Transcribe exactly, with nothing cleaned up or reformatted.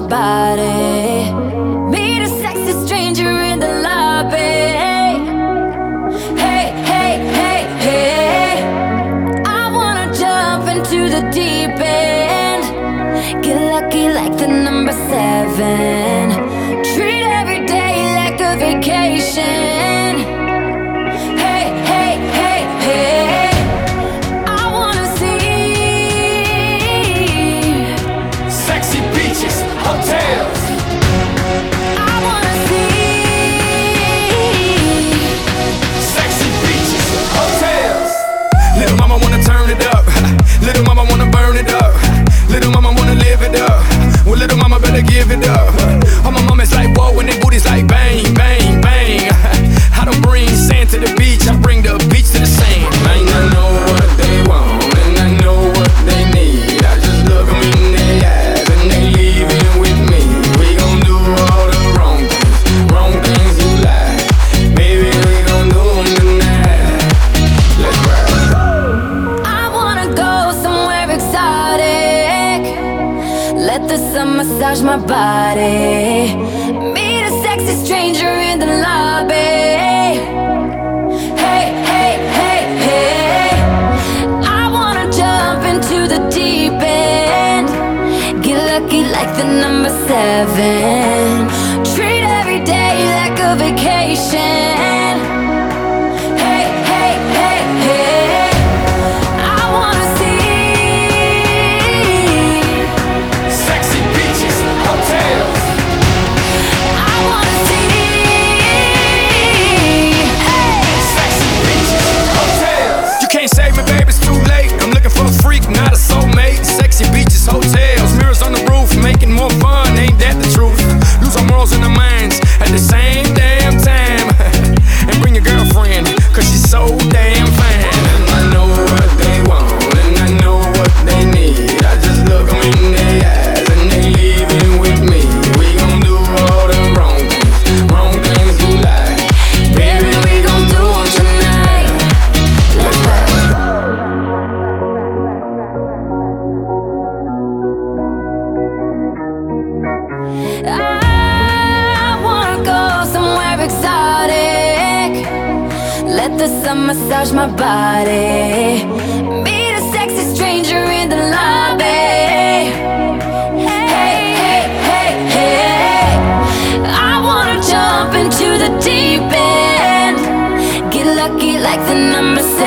body. Meet a sexy stranger in the lobby. Hey, hey, hey, hey, I wanna jump into the deep end. Get lucky like the number seven. Treat every day like a vacation. Hey, hey, hey, hey, I wanna see sexy beaches, hotels. I wanna see Sexy beaches, hotels. Little mama wanna turn it up. Little mama wanna burn it up. Little mama wanna live it up. Well, little mama better give it up. All my mamas like whoa, and they booties like bang, bang, bang. I don't bring sand to the beach, I bring the beach to the sand. Man, I know what they want and I know what they need. I just look them in their eyes and they leaving with me. We gon' do all the wrong things, wrong things you like. Baby, we gon' do them tonight. Let's ride. I wanna go somewhere exotic. Let the sun massage my body. Meet a sexy stranger in the lobby. Hey, hey, hey, hey, I wanna jump into the deep end. Get lucky like the number seven. Treat every day like a vacation. Hey, hey, hey, hey, I wanna see Sexy beaches, hotels. I wanna see hey. Sexy beaches, hotels. You can't save me, baby, it's too late. I'm looking for a freak, not a soulmate. Sexy beaches, hotels, mirrors on the roof, making more fun, ain't that the truth? Lose our morals and our minds at the same damn time. And bring your girlfriend, cause she's so damn fine. And I know what they want, and I know what they need. I just look them in their eyes, and they leaving with me. We gon' do all the wrong things, wrong things you like. Baby, we gon' do 'em tonight. Let's ride. I wanna go somewhere exotic. Let the sun massage my body. Meet a sexy stranger in the lobby. Hey, hey, hey, hey, I wanna jump into the deep end. Get lucky like the number seven.